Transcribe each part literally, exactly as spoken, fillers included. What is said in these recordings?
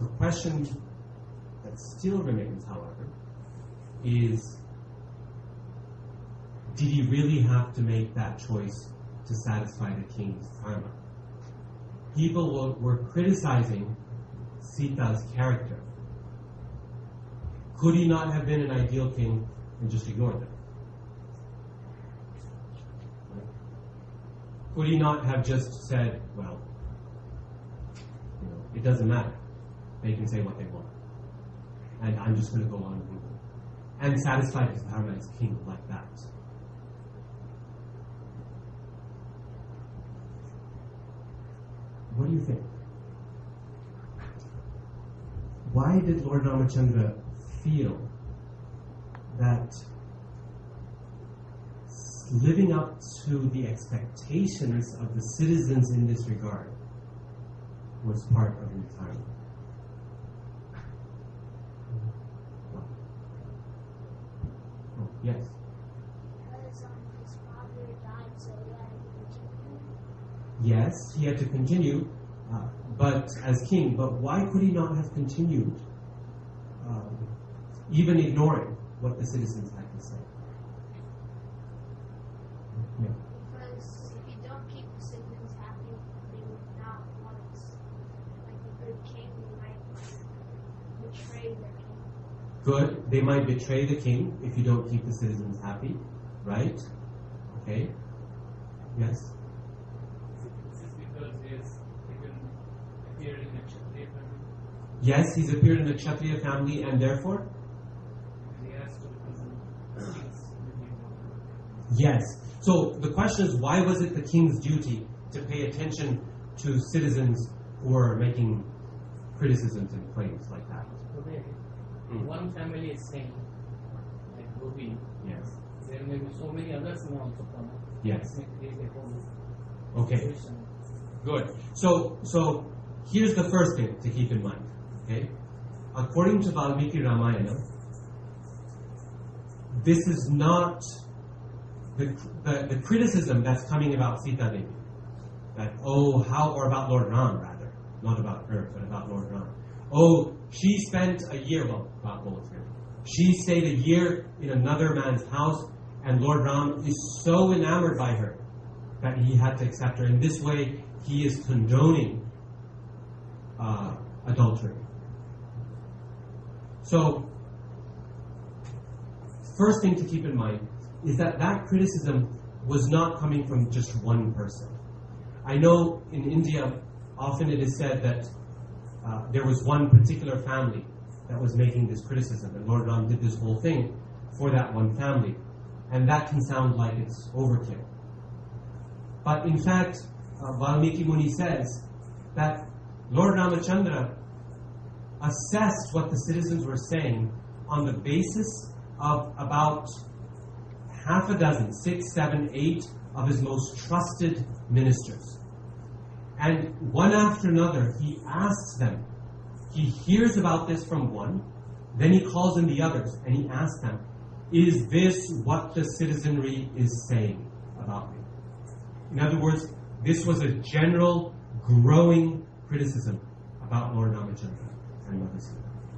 The question that still remains, however, is, did he really have to make that choice to satisfy the king's karma? People were, were criticizing Sita's character. Could he not have been an ideal king and just ignored them? Could he not have just said, well, you know, it doesn't matter. They can say what they want. And I'm just going to go on with it. And satisfy his karma as king like that. What do you think? Why did Lord Ramachandra feel that living up to the expectations of the citizens in this regard was part of retirement? Oh, yes. Because um, his father died, so he had to continue. Yes, he had to continue, uh, but as king. But why could he not have continued, um, even ignoring what the citizens had to say? Yeah. Because if you don't keep the citizens happy, they would not want us. Like the good king, they might betray their king. Good. They might betray the king if you don't keep the citizens happy, right? Okay. Yes. This is because he has even appeared in a Kshatriya family. Yes, he's appeared in a Kshatriya family, and therefore? And he has to represent kings. Yes. So the question is, why was it the king's duty to pay attention to citizens who were making criticisms and claims like that? Today, Mm. one family is saying, like Gopi, Yes. there may be so many others who also come. Yes. It may create a whole Okay. situation. Good. So, so here's the first thing to keep in mind. Okay, according to Valmiki Ramayana, this is not the, the the criticism that's coming about Sita Devi. That oh how or about Lord Ram rather, not about her, but about Lord Ram. Oh, she spent a year well about both here. She stayed a year in another man's house, and Lord Ram is so enamored by her that he had to accept her. In this way, he is condoning uh, adultery. So, first thing to keep in mind is that that criticism was not coming from just one person. I know in India, often it is said that uh, there was one particular family that was making this criticism, and Lord Ram did this whole thing for that one family. And that can sound like it's overkill. But in fact, uh, Valmiki Muni says that Lord Ramachandra assessed what the citizens were saying on the basis of about half a dozen, six, seven, eight of his most trusted ministers. And one after another, he asks them. He hears about this from one, then he calls in the others, and he asks them, is this what the citizenry is saying about me? In other words, this was a general, growing criticism about Lord Ramachandra and Mother Sita.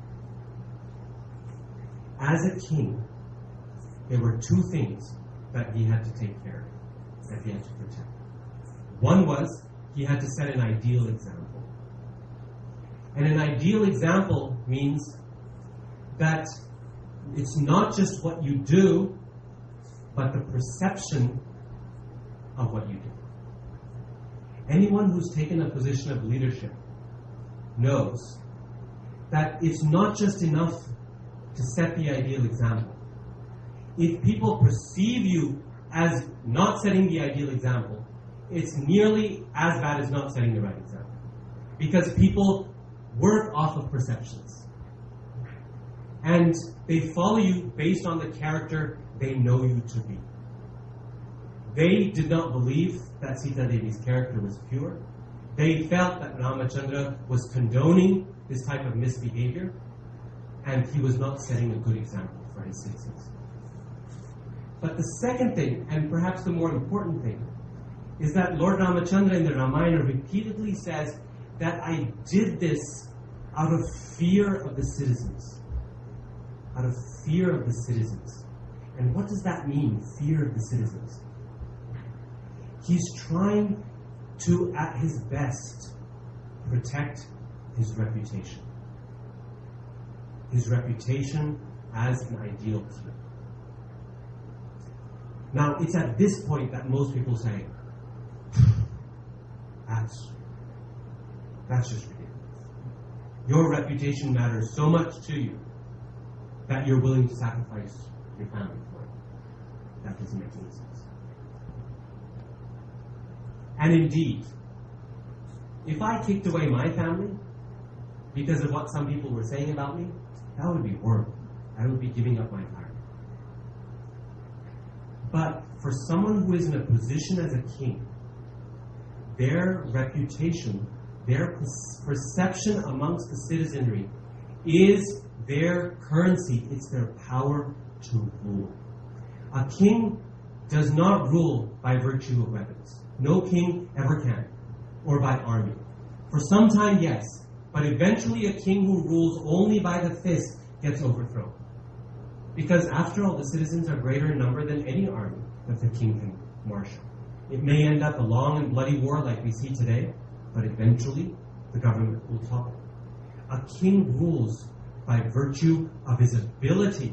As a king, there were two things that he had to take care of, that he had to protect. One was, he had to set an ideal example. And an ideal example means that it's not just what you do, but the perception of what you do. Anyone who's taken a position of leadership knows that it's not just enough to set the ideal example. If people perceive you as not setting the ideal example, it's nearly as bad as not setting the right example. Because people work off of perceptions. And they follow you based on the character they know you to be. They did not believe that Sita Devi's character was pure. They felt that Ramachandra was condoning this type of misbehavior, and he was not setting a good example for his citizens. But the second thing, and perhaps the more important thing, is that Lord Ramachandra in the Ramayana repeatedly says that I did this out of fear of the citizens. Out of fear of the citizens. And what does that mean, fear of the citizens? He's trying to, at his best, protect his reputation. His reputation as an ideal king. Now, it's at this point that most people say, that's, that's just ridiculous. Your reputation matters so much to you that you're willing to sacrifice your family for it. That doesn't make any sense. And indeed, if I kicked away my family because of what some people were saying about me, that would be horrible. I would be giving up my time. But for someone who is in a position as a king, their reputation, their perception amongst the citizenry is their currency. It's their power to rule. A king does not rule by virtue of weapons. No king ever can, or by army. For some time, yes, but eventually a king who rules only by the fist gets overthrown. Because after all, the citizens are greater in number than any army that the king can marshal. It may end up a long and bloody war like we see today, but eventually the government will topple. A king rules by virtue of his ability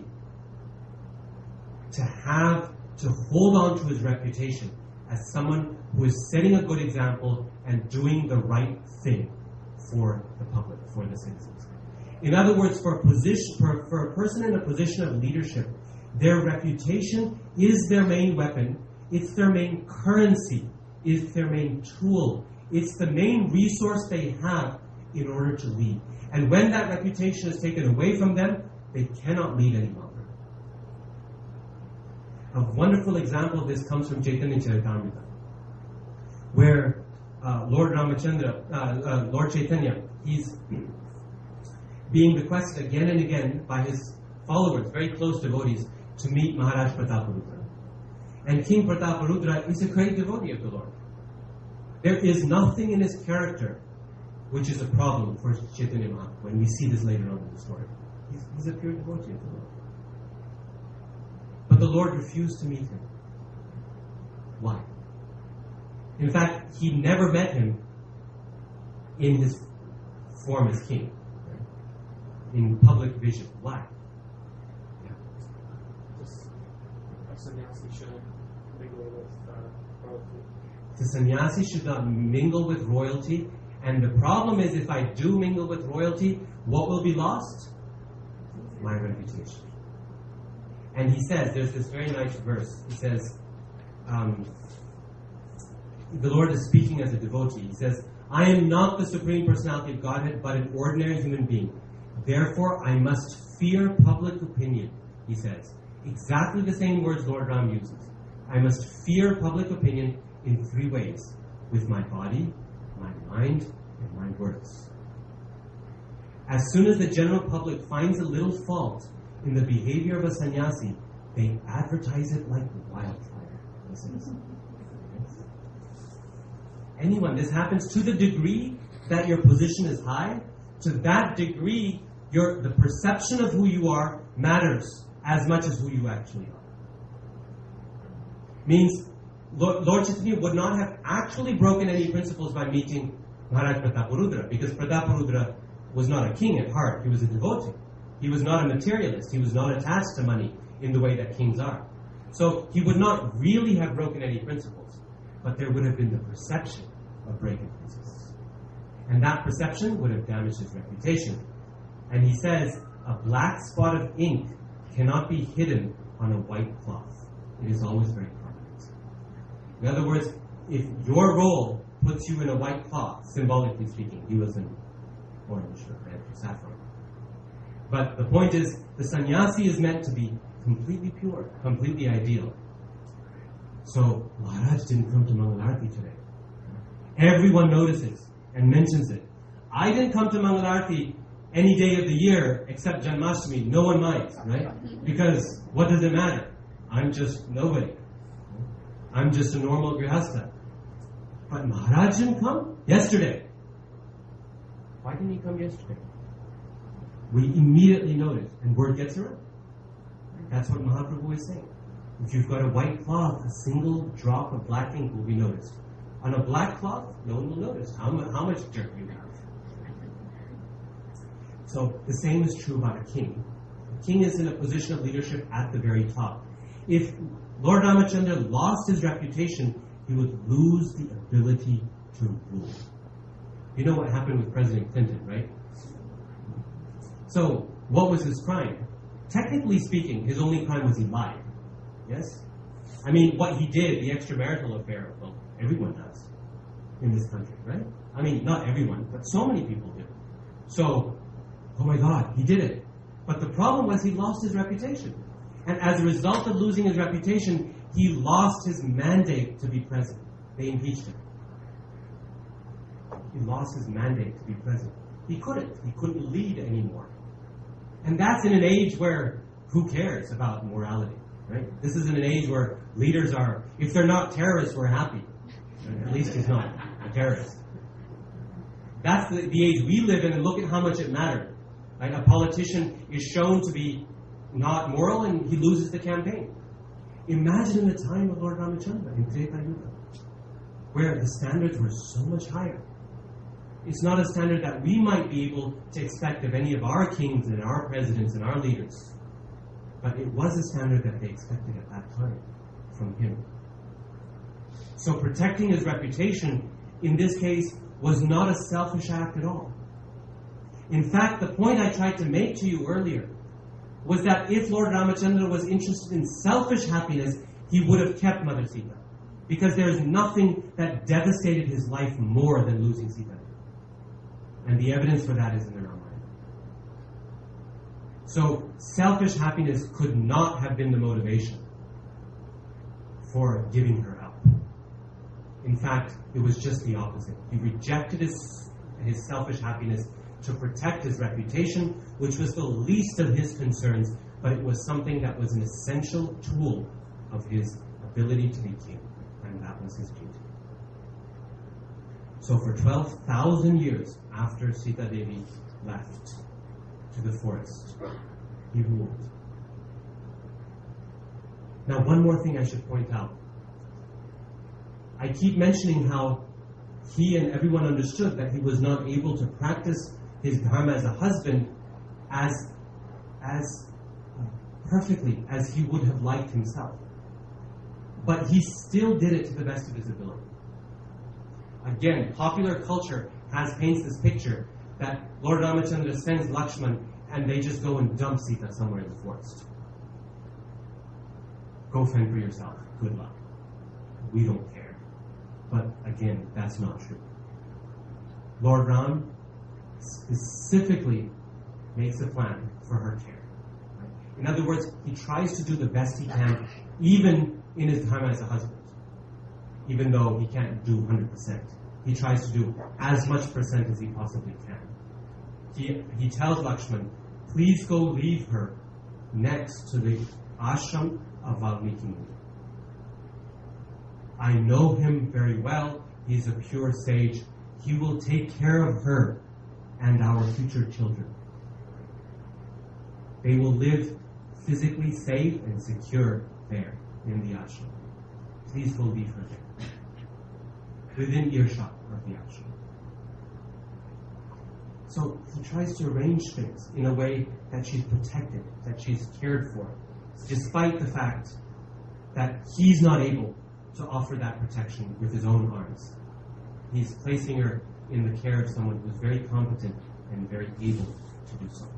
to have, to hold on to his reputation as someone who is setting a good example and doing the right thing for the public, for the citizens. In other words, for a, position, for, for a person in a position of leadership, their reputation is their main weapon, it's their main currency, it's their main tool, it's the main resource they have in order to lead. And when that reputation is taken away from them, they cannot lead any longer. A wonderful example of this comes from Chaitanya Charitamrita, where uh, Lord Ramachandra, uh, uh, Lord Chaitanya, he's being requested again and again by his followers, very close devotees, to meet Maharaj Prataparudra. And King Prataparudra is a great devotee of the Lord. There is nothing in his character which is a problem for Chaitanya Mahaprabhu when we see this later on in the story. He's, he's a pure devotee of the Lord. But the Lord refused to meet him. Why? In fact, he never met him in his form as king, right? In public vision. Why? Yeah. Just a sannyasi shouldn't mingle with uh, royalty. The sannyasi should not mingle with royalty. And the problem is, if I do mingle with royalty, what will be lost? My reputation. And he says, there's this very nice verse. He says, um, the Lord is speaking as a devotee. He says, I am not the Supreme Personality of Godhead, but an ordinary human being. Therefore, I must fear public opinion, he says. Exactly the same words Lord Ram uses. I must fear public opinion in three ways. With my body, my mind, and my words. As soon as the general public finds a little fault in the behavior of a sannyasi, they advertise it like wildfire. Anyone, this happens to the degree that your position is high, to that degree your the perception of who you are matters as much as who you actually are. Means Lord, Lord Chaitanya would not have actually broken any principles by meeting Maharaj Prataparudra, because Prataparudra was not a king at heart, he was a devotee. He was not a materialist, he was not attached to money in the way that kings are. So he would not really have broken any principles, but there would have been the perception of breaking principles. And that perception would have damaged his reputation. And he says, a black spot of ink cannot be hidden on a white cloth. It is always very prominent. In other words, if your role puts you in a white cloth, symbolically speaking, he was in orange or red or saffron. But the point is, the sannyasi is meant to be completely pure, completely ideal. So, Maharaj didn't come to Mangalarti today. Everyone notices and mentions it. I didn't come to Mangalarti any day of the year except Janmashtami. No one minds, right? Because what does it matter? I'm just nobody. I'm just a normal grihastha. But Maharaj didn't come yesterday. Why didn't he come yesterday? we immediately notice, and word gets around. That's what Mahaprabhu is saying. If you've got a white cloth, a single drop of black ink will be noticed. On a black cloth, no one will notice how, mu- how much dirt you have. So the same is true about a king. A king is in a position of leadership at the very top. If Lord Ramachandra lost his reputation, he would lose the ability to rule. You know what happened with President Clinton, right? So, what was his crime? Technically speaking, his only crime was he lied. Yes? I mean, what he did, the extramarital affair, well, everyone does in this country, right? I mean, not everyone, but so many people do. So, oh my God, he did it. But the problem was he lost his reputation. And as a result of losing his reputation, he lost his mandate to be president. They impeached him. He lost his mandate to be president. He couldn't. He couldn't lead anymore. And that's in an age where who cares about morality, right? This is in an age where leaders are, if they're not terrorists, we're happy. At least he's not a terrorist. That's the, the age we live in, and look at how much it mattered. Right? A politician is shown to be not moral, and he loses the campaign. Imagine in the time of Lord Ramachandra in Treta Yuga, where the standards were so much higher. It's not a standard that we might be able to expect of any of our kings and our presidents and our leaders. But it was a standard that they expected at that time from him. So protecting his reputation, in this case, was not a selfish act at all. In fact, the point I tried to make to you earlier was that if Lord Ramachandra was interested in selfish happiness, he would have kept Mother Sita. Because there is nothing that devastated his life more than losing Sita. And the evidence for that is in the Ramayana. So, selfish happiness could not have been the motivation for giving her up. In fact, it was just the opposite. He rejected his, his selfish happiness to protect his reputation, which was the least of his concerns, but it was something that was an essential tool of his ability to be king, and that was his duty. So for twelve thousand years after Sita Devi left to the forest, he ruled. Now, one more thing I should point out. I keep mentioning how he and everyone understood that he was not able to practice his dharma as a husband as, as perfectly as he would have liked himself. But he still did it to the best of his ability. Again, popular culture has paints this picture that Lord Ramachandra sends Lakshman and they just go and dump Sita somewhere in the forest. Go fend for yourself. Good luck. We don't care. But again, that's not true. Lord Ram specifically makes a plan for her care. In other words, he tries to do the best he can, even in his time as a husband. Even though he can't do one hundred percent. He tries to do as much percent as he possibly can. He, he tells Lakshman, please go leave her next to the ashram of Valmiki Muni. I know him very well. He's a pure sage. He will take care of her and our future children. They will live physically safe and secure there in the ashram. Please go leave her there, within earshot of the ashram. So he tries to arrange things in a way that she's protected, that she's cared for, despite the fact that he's not able to offer that protection with his own arms. He's placing her in the care of someone who's very competent and very able to do so.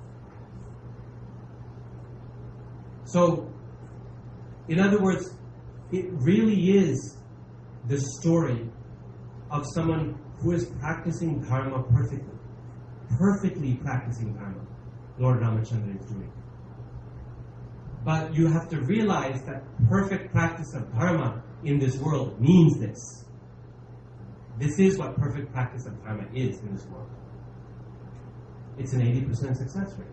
So, in other words, it really is the story of someone who is practicing dharma perfectly. Perfectly practicing dharma, Lord Ramachandra is doing. But you have to realize that perfect practice of dharma in this world means this. This is what perfect practice of dharma is in this world. It's an eighty percent success rate.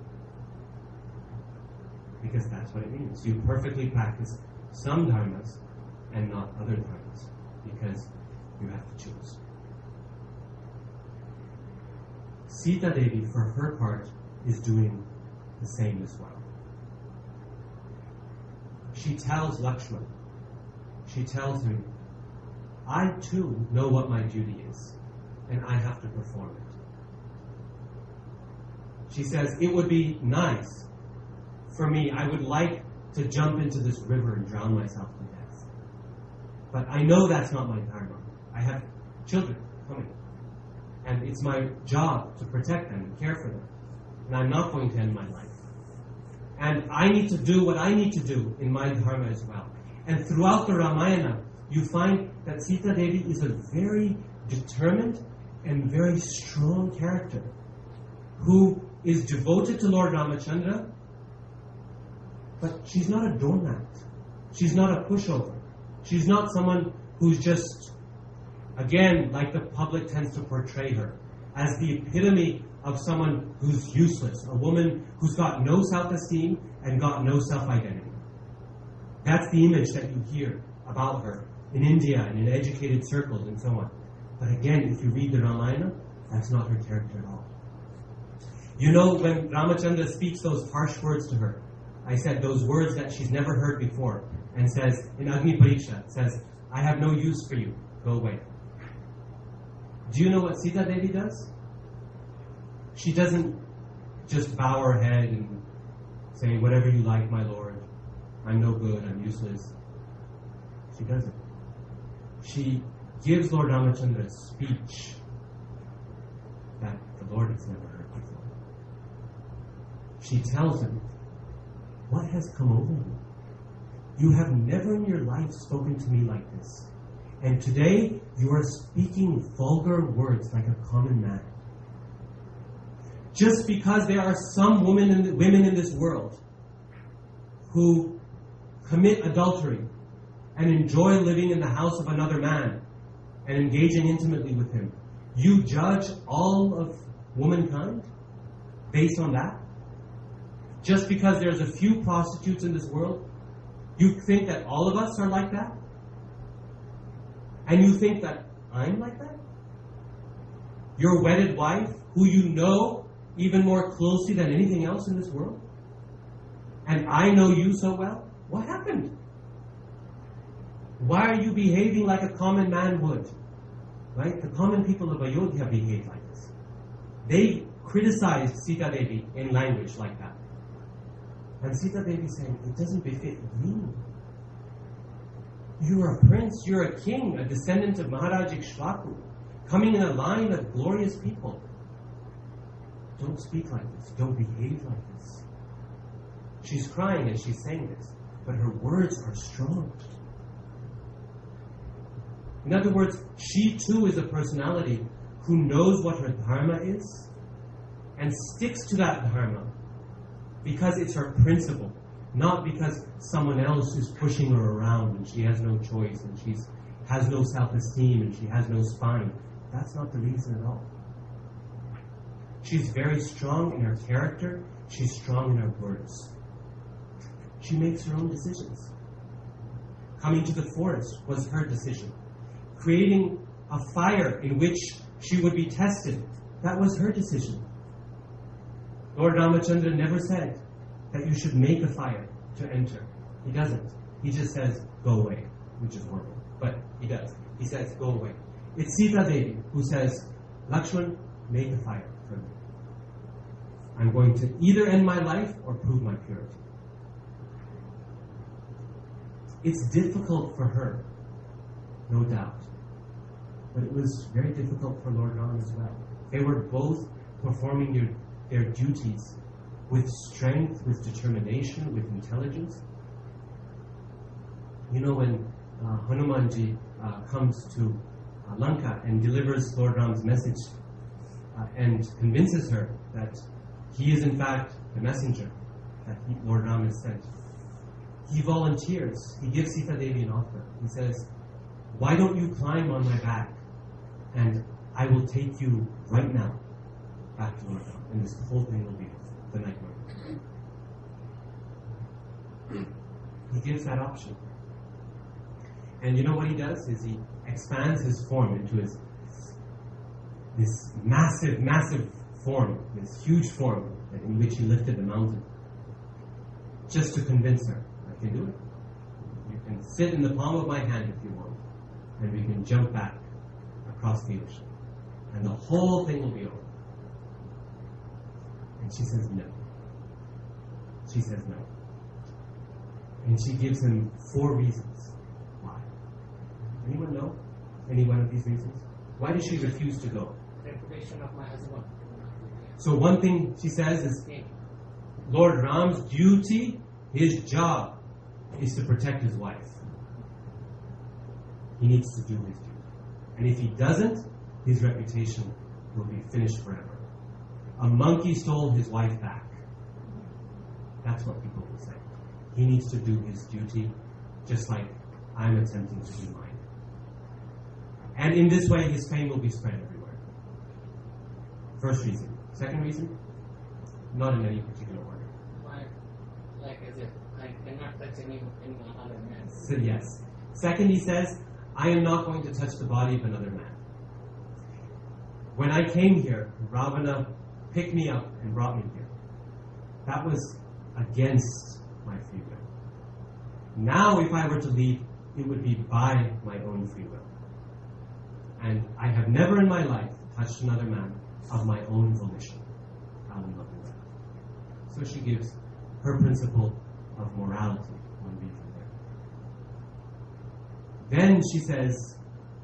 Because that's what it means. You perfectly practice some dharmas and not other dharmas. Because you have to choose. Sita Devi, for her part, is doing the same as well. She tells Lakshman, she tells him, I too know what my duty is, and I have to perform it. She says, it would be nice for me, I would like to jump into this river and drown myself to death. But I know that's not my dharma. I have children coming. And it's my job to protect them and care for them. And I'm not going to end my life. And I need to do what I need to do in my dharma as well. And throughout the Ramayana, you find that Sita Devi is a very determined and very strong character who is devoted to Lord Ramachandra, but she's not a doormat. She's not a pushover. She's not someone who's just, again, like the public tends to portray her, as the epitome of someone who's useless, a woman who's got no self-esteem and got no self-identity. That's the image that you hear about her in India and in educated circles and so on. But again, if you read the Ramayana, that's not her character at all. You know, when Ramachandra speaks those harsh words to her, I said those words that she's never heard before, and says, in Agni Pariksha, says, I have no use for you, go away. Do you know what Sita Devi does? She doesn't just bow her head and say, whatever you like, my lord, I'm no good, I'm useless. She doesn't. She gives Lord Ramachandra a speech that the Lord has never heard before. She tells him, what has come over you? You have never in your life spoken to me like this. And today, you are speaking vulgar words like a common man. Just because there are some women in, the, women in this world who commit adultery and enjoy living in the house of another man and engaging intimately with him, you judge all of womankind based on that? Just because there's a few prostitutes in this world, you think that all of us are like that? And you think that I'm like that? Your wedded wife, who you know even more closely than anything else in this world? And I know you so well? What happened? Why are you behaving like a common man would? Right? The common people of Ayodhya behave like this. They criticized Sita Devi in language like that. And Sita Devi saying, it doesn't befit you. You're a prince, you're a king, a descendant of Maharaj Ikshvaku, coming in a line of glorious people. Don't speak like this. Don't behave like this. She's crying and she's saying this, but her words are strong. In other words, she too is a personality who knows what her dharma is and sticks to that dharma because it's her principle, not because someone else is pushing her around and she has no choice and she has no self-esteem and she has no spine. That's not the reason at all. She's very strong in her character. She's strong in her words. She makes her own decisions. Coming to the forest was her decision. Creating a fire in which she would be tested, that was her decision. Lord Ramachandra never said that you should make a fire to enter. He doesn't. He just says, go away, which is horrible. But he does. He says, go away. It's Sita Devi who says, Lakshman, make a fire for me. I'm going to either end my life or prove my purity. It's difficult for her, no doubt. But it was very difficult for Lord Ram as well. They were both performing their, their duties with strength, with determination, with intelligence. You know, when uh, Hanumanji uh, comes to uh, Lanka and delivers Lord Ram's message uh, and convinces her that he is in fact the messenger that he, Lord Ram has sent, he volunteers. He gives Sita Devi an offer. He says, why don't you climb on my back and I will take you right now back to Lord Ram, and this whole thing will be the night market. He gives that option. And you know what he does? Is he expands his form into his this massive, massive form, this huge form in which he lifted the mountain, just to convince her, I can do it. You can sit in the palm of my hand if you want, and we can jump back across the ocean, and the whole thing will be over. And she says no. She says no. And she gives him four reasons why. Anyone know any one of these reasons? Why did she refuse to go? Reputation of my husband. So one thing she says is, Lord Ram's duty, his job, is to protect his wife. He needs to do his duty. And if he doesn't, his reputation will be finished forever. A monkey stole his wife back. That's what people will say. He needs to do his duty, just like I'm attempting to do mine. And in this way, his fame will be spread everywhere. First reason. Second reason? Not in any particular order. Why? Like as if I cannot touch any anyone other man. So yes. Second, he says, I am not going to touch the body of another man. When I came here, Ravana picked me up and brought me here. That was against my free will. Now, if I were to leave, it would be by my own free will. And I have never in my life touched another man of my own volition. I will not do that. So she gives her principle of morality one reason there. Then she says,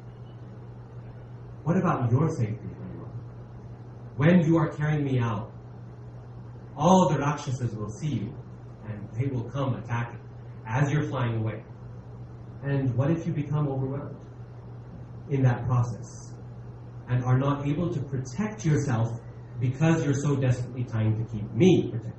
what about your safety, Hanuman? When you are carrying me out, all the Rakshasas will see you, and they will come attacking as you're flying away. And what if you become overwhelmed in that process and are not able to protect yourself because you're so desperately trying to keep me protected?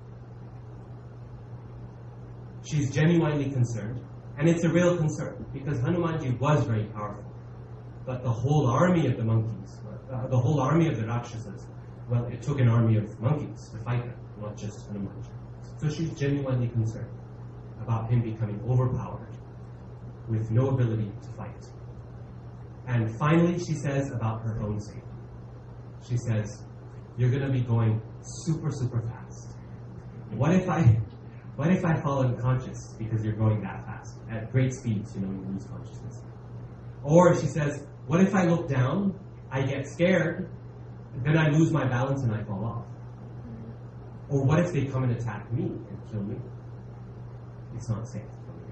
She's genuinely concerned, and it's a real concern because Hanumanji was very powerful. But the whole army of the monkeys, uh, the whole army of the Rakshasas, well, it took an army of monkeys to fight them, not just Hanumanji. So she's genuinely concerned about him becoming overpowered with no ability to fight. And finally, she says about her own safety. She says, you're going to be going super, super fast. What if I, what if I fall unconscious because you're going that fast? At great speeds, you know, you lose consciousness. Or she says, what if I look down, I get scared, then I lose my balance and I fall off? Or what if they come and attack me and kill me? It's not safe for me.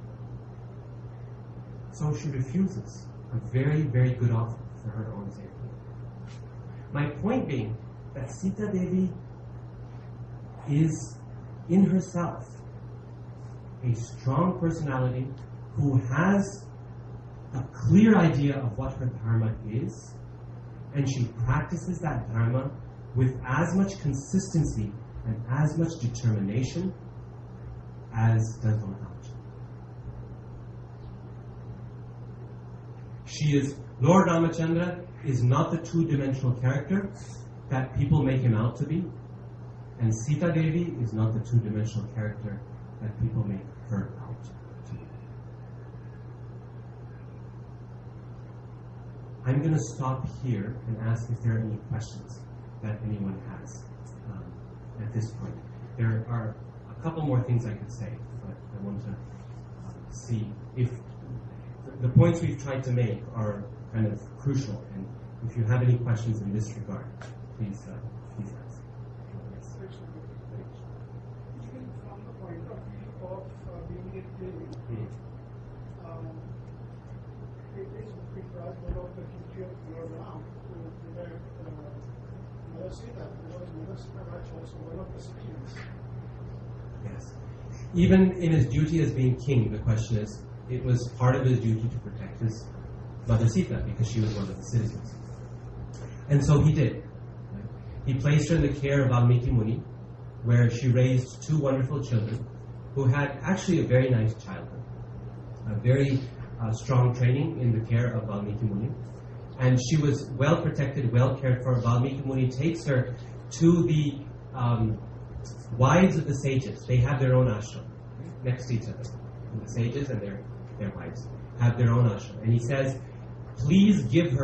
So she refuses a very, very good offer for her own safety. My point being that Sita Devi is in herself a strong personality who has a clear idea of what her dharma is, and she practices that dharma with as much consistency and as much determination as does Lord Ramachandra. She is, Lord Ramachandra is not the two-dimensional character that people make him out to be, and Sita Devi is not the two-dimensional character that people make her out to be. I'm going to stop here and ask if there are any questions that anyone has um, at this point. There are a couple more things I could say, but I want to um, see if the points we've tried to make are kind of crucial, and if you have any questions in this regard, please, uh, please ask. Yes. Even from the point of view of uh, being a king, Mm. um, it is because one of the duty of Lord Ram to protect uh, Mother Sita, because Mother Sita was also one of the citizens. Yes. Even in his duty as being king, the question is, it was part of his duty to protect his mother Sita because she was one of the citizens. And so he did. Right? He placed her in the care of Valmiki Muni, where she raised two wonderful children who had actually a very nice childhood, a very uh, strong training in the care of Valmiki Muni. And she was well protected, well cared for. Valmiki Muni takes her to the um, wives of the sages. They have their own ashram next to each other. And the sages and their, their wives have their own ashram. And he says, please give her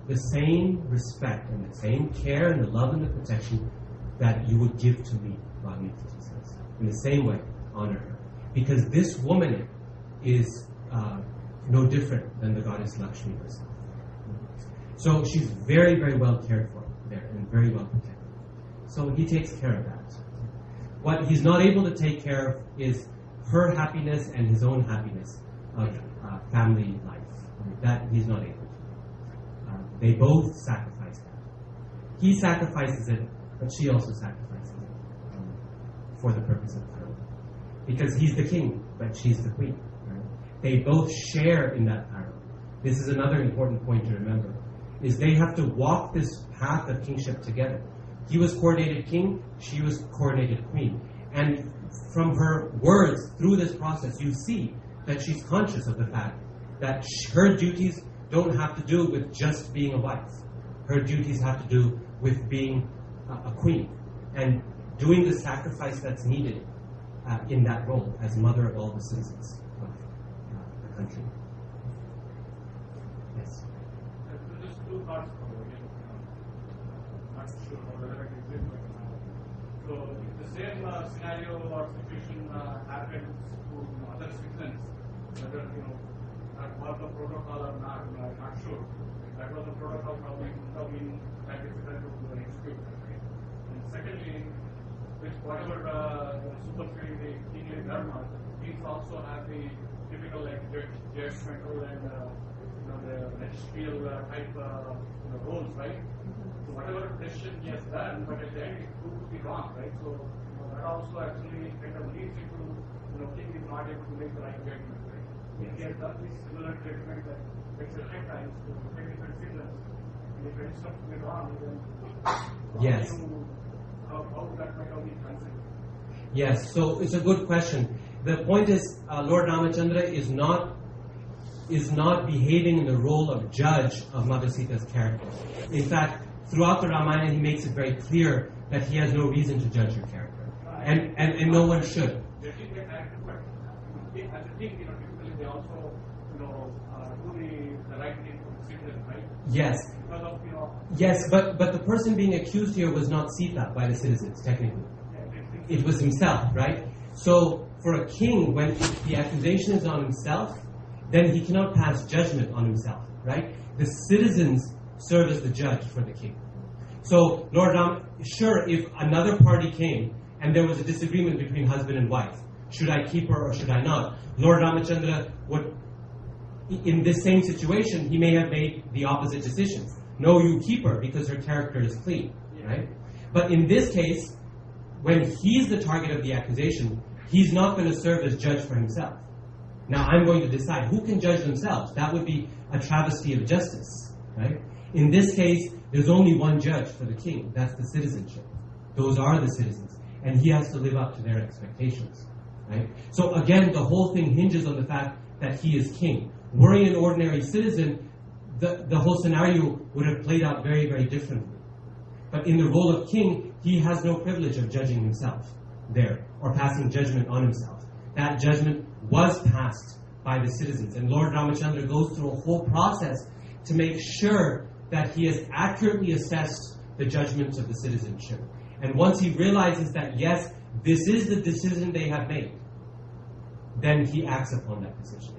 the same respect and the same care and the love and the protection that you would give to me, Valmiki says. In the same way, honor her. Because this woman is uh, no different than the goddess Lakshmi herself. So she's very, very well cared for there and very well protected. So he takes care of that. What he's not able to take care of is her happiness and his own happiness of uh, family life. That he's not able to. Uh, they both sacrifice that. He sacrifices it, but she also sacrifices it um, for the purpose of power. Because he's the king, but she's the queen. Right? They both share in that power. This is another important point to remember, is they have to walk this path of kingship together. He was coronated king, she was coronated queen. And from her words through this process, you see that she's conscious of the fact that her duties don't have to do with just being a wife. Her duties have to do with being a, a queen and doing the sacrifice that's needed uh, in that role as mother of all the citizens of uh, the country. Yes. Just two thoughts from you. Again, uh, not sure whether it exists right now. So, if the same uh, scenario or situation uh, happens to you know, other citizens, whether you know that was the protocol or not, you know, I'm not sure. If that was the protocol, probably would have been that difficult to execute. Right? And secondly, with whatever uh, you know, superseding the kingly dharma, kings also have the typical like judge, judgmental and uh, you know the legislative uh, type uh, you know, roles, right? So whatever decision he has done, but at the end it proves to be wrong, right? So you know, that also actually kind of leads into you know king is not able to make the right judgment, right? Yes. He has done this similar judgment that makes it ten times to ten different seasons. And if it is something wrong, then Yes. you, how, how that might have been considered. Yes, so it's a good question. The point is, uh, Lord Ramachandra is not is not behaving in the role of judge of Mother Sita's character. In fact, throughout the Ramayana, he makes it very clear that he has no reason to judge her character, and and, and no one should. They did get active, but as a king, you know, typically they also, you know, uh, do the, the right thing for the citizen, right? Yes, Because of, you know, yes, but but the person being accused here was not Sita by the citizens, technically. It was himself, right? So for a king, when the accusation is on himself, then he cannot pass judgment on himself, right? The citizens serve as the judge for the king. So Lord Ram, sure, if another party came and there was a disagreement between husband and wife, should I keep her or should I not? Lord Ramachandra would, in this same situation, he may have made the opposite decision. No, you keep her because her character is clean, right? But in this case, when he's the target of the accusation, he's not going to serve as judge for himself. Now, I'm going to decide who can judge themselves. That would be a travesty of justice, right? In this case, there's only one judge for the king. That's the citizenship. Those are the citizens. And he has to live up to their expectations, right? So again, the whole thing hinges on the fact that he is king. Were he an ordinary citizen, the, the whole scenario would have played out very, very differently. But in the role of king, he has no privilege of judging himself there or passing judgment on himself. That judgment was passed by the citizens. And Lord Ramachandra goes through a whole process to make sure that he has accurately assessed the judgments of the citizenship. And once he realizes that, yes, this is the decision they have made, then he acts upon that decision.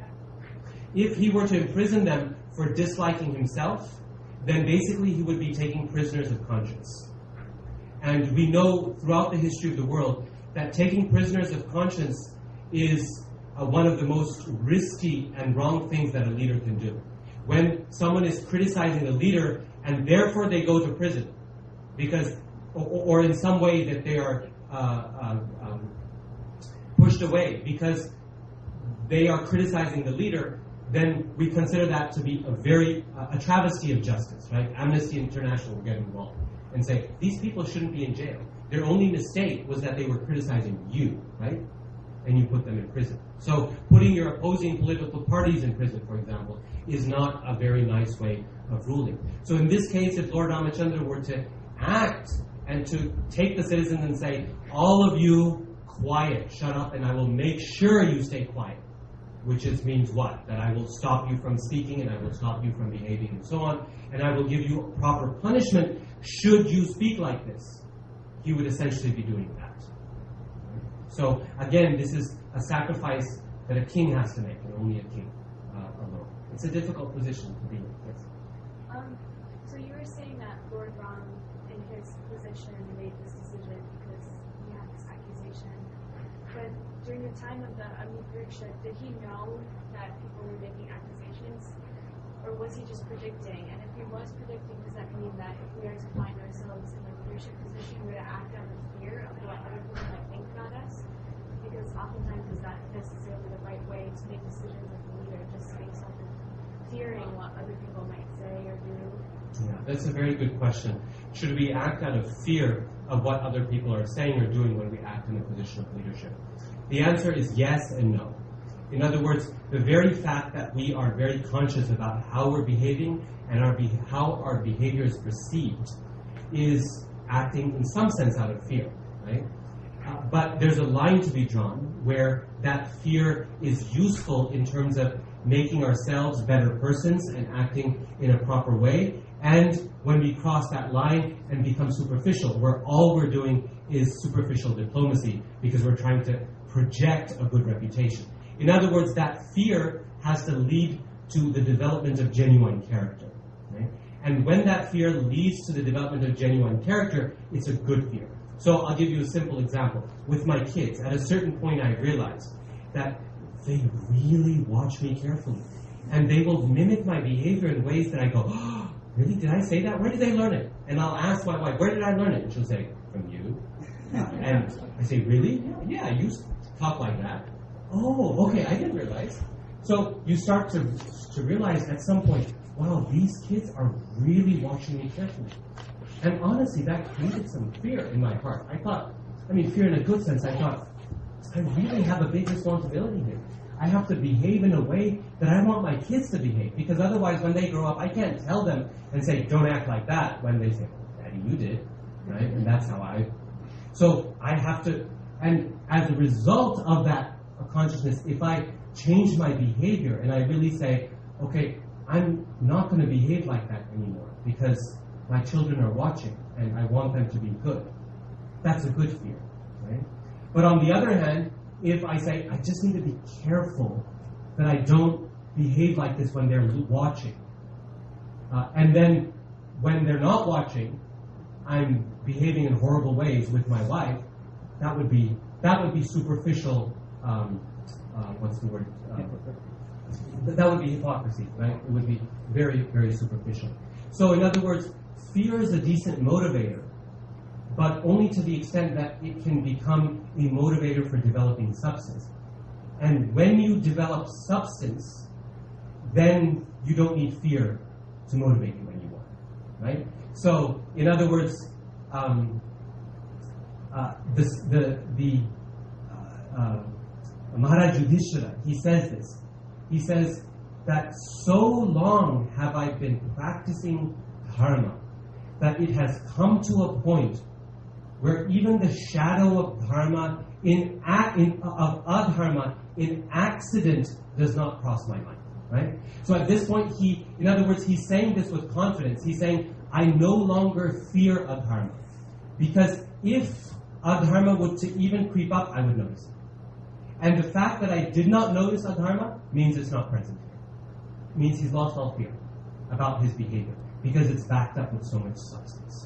If he were to imprison them for disliking himself, then basically he would be taking prisoners of conscience. And we know throughout the history of the world that taking prisoners of conscience is uh, one of the most risky and wrong things that a leader can do. When someone is criticizing a leader and therefore they go to prison, because, or, or in some way that they are uh, uh, um, pushed away because they are criticizing the leader, then we consider that to be a very, uh, a travesty of justice, right? Amnesty International will get involved and say, these people shouldn't be in jail. Their only mistake was that they were criticizing you, right? And you put them in prison. So putting your opposing political parties in prison, for example, is not a very nice way of ruling. So in this case, if Lord Ramachandra were to act and to take the citizens and say, all of you quiet, shut up, and I will make sure you stay quiet. which is means what? That I will stop you from speaking and I will stop you from behaving and so on, and I will give you proper punishment should you speak like this. He would essentially be doing that. So again, this is a sacrifice that a king has to make, and only a king uh, alone. It's a difficult position to be in. Yes. Um, so you were saying that Lord Ram, in his position, made this decision because he had this accusation. But during the time of the Agni Pariksha, did he know that people were making accusations? Or was he just predicting? And if he was predicting, does that mean that if we are to find ourselves in a leadership position, we're to act out of fear of what other people might think about us? Because oftentimes is that necessarily the right way to make decisions as a leader, just based off of fearing what other people might say or do? Yeah, that's a very good question. Should we act out of fear of what other people are saying or doing when we act in a position of leadership? The answer is yes and no. In other words, the very fact that we are very conscious about how we're behaving and our be- how our behavior is perceived is acting in some sense out of fear, right? Uh, but there's a line to be drawn where that fear is useful in terms of making ourselves better persons and acting in a proper way. And when we cross that line and become superficial, where all we're doing is superficial diplomacy because we're trying to project a good reputation. In other words, that fear has to lead to the development of genuine character. Right? And when that fear leads to the development of genuine character, it's a good fear. So I'll give you a simple example. With my kids, at a certain point I realized that they really watch me carefully. And they will mimic my behavior in ways that I go, oh, really? Did I say that? Where did they learn it? And I'll ask my wife, where did I learn it? And she'll say, from you. And I say, really? Yeah, yeah, you talk like that. Oh, okay, I didn't realize. So you start to, to realize at some point, wow, these kids are really watching me carefully. And honestly, that created some fear in my heart. I thought, I mean, fear in a good sense, I thought, I really have a big responsibility here. I have to behave in a way that I want my kids to behave. Because otherwise, when they grow up, I can't tell them and say, don't act like that, when they say, oh, Daddy, you did. Right? And that's how I... So I have to... And as a result of that consciousness, if I change my behavior and I really say, okay, I'm not going to behave like that anymore because my children are watching and I want them to be good. That's a good fear, right? But on the other hand, if I say, I just need to be careful that I don't behave like this when they're watching, uh, and then when they're not watching, I'm behaving in horrible ways with my wife, that would be that would be superficial. Um, uh, what's the word? Uh, that would be hypocrisy, right? It would be very, very superficial. So, in other words, fear is a decent motivator, but only to the extent that it can become a motivator for developing substance. And when you develop substance, then you don't need fear to motivate you anymore, right? So, in other words, um, uh, this, the the uh, uh, Maharaj Yudhishthira, he says this. He says that so long have I been practicing dharma that it has come to a point where even the shadow of dharma in, in of adharma in accident does not cross my mind. Right? So at this point, he, in other words, he's saying this with confidence. He's saying, I no longer fear adharma. Because if adharma would to even creep up, I would notice it. And the fact that I did not notice adharma means it's not present here. It means he's lost all fear about his behavior because it's backed up with so much substance.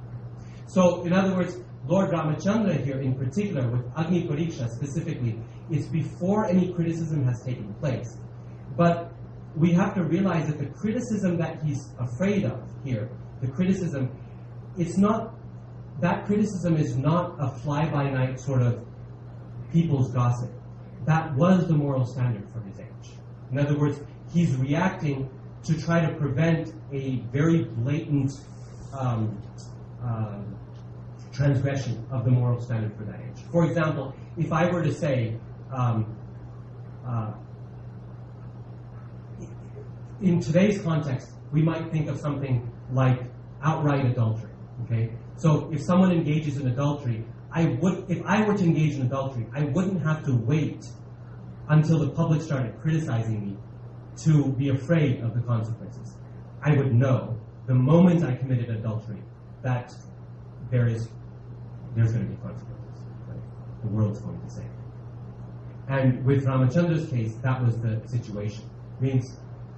So, in other words, Lord Ramachandra here in particular, with Agni Pariksha specifically, is before any criticism has taken place. But we have to realize that the criticism that he's afraid of here, the criticism, it's not, that criticism is not a fly-by-night sort of people's gossip. That was the moral standard for his age. In other words, he's reacting to try to prevent a very blatant um, uh, transgression of the moral standard for that age. For example, if I were to say, um, uh, in today's context, we might think of something like outright adultery. Okay, so if someone engages in adultery, I would, if I were to engage in adultery, I wouldn't have to wait until the public started criticizing me to be afraid of the consequences. I would know the moment I committed adultery that there is there's going to be consequences. Right? The world's going to say. And with Ramachandra's case, that was the situation. Means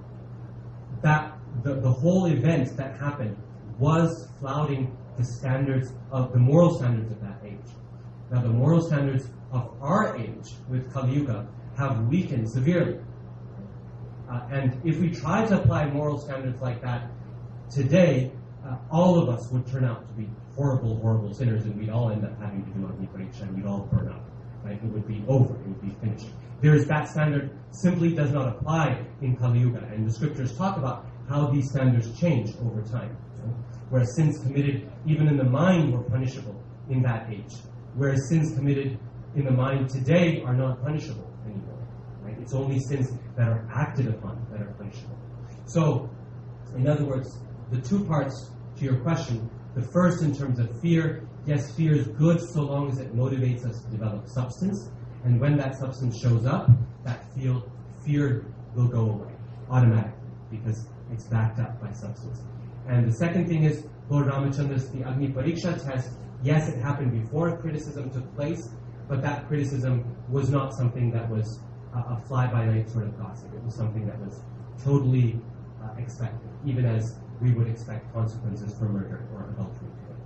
that the, the whole event that happened was flouting the standards of the moral standards of that age. Now, the moral standards of our age with Kali Yuga have weakened severely. Uh, and if we try to apply moral standards like that today, uh, all of us would turn out to be horrible, horrible sinners, and we'd all end up having to do Agni Pariksha, and we'd all burn up. Right? It would be over. It would be finished. There is that standard simply does not apply in Kali Yuga, and the scriptures talk about how these standards change over time. Right? Whereas sins committed even in the mind were punishable in that age, whereas sins committed in the mind today are not punishable anymore. Right? It's only sins that are acted upon that are punishable. So, in other words, the two parts to your question, the first in terms of fear, yes, fear is good so long as it motivates us to develop substance, and when that substance shows up, that feel, fear will go away automatically because it's backed up by substance. And the second thing is, Lord Ramachandra's the Agni Pariksha test, yes, it happened before criticism took place, but that criticism was not something that was uh, a fly-by-night sort of gossip. It was something that was totally uh, expected, even as we would expect consequences for murder or adultery today.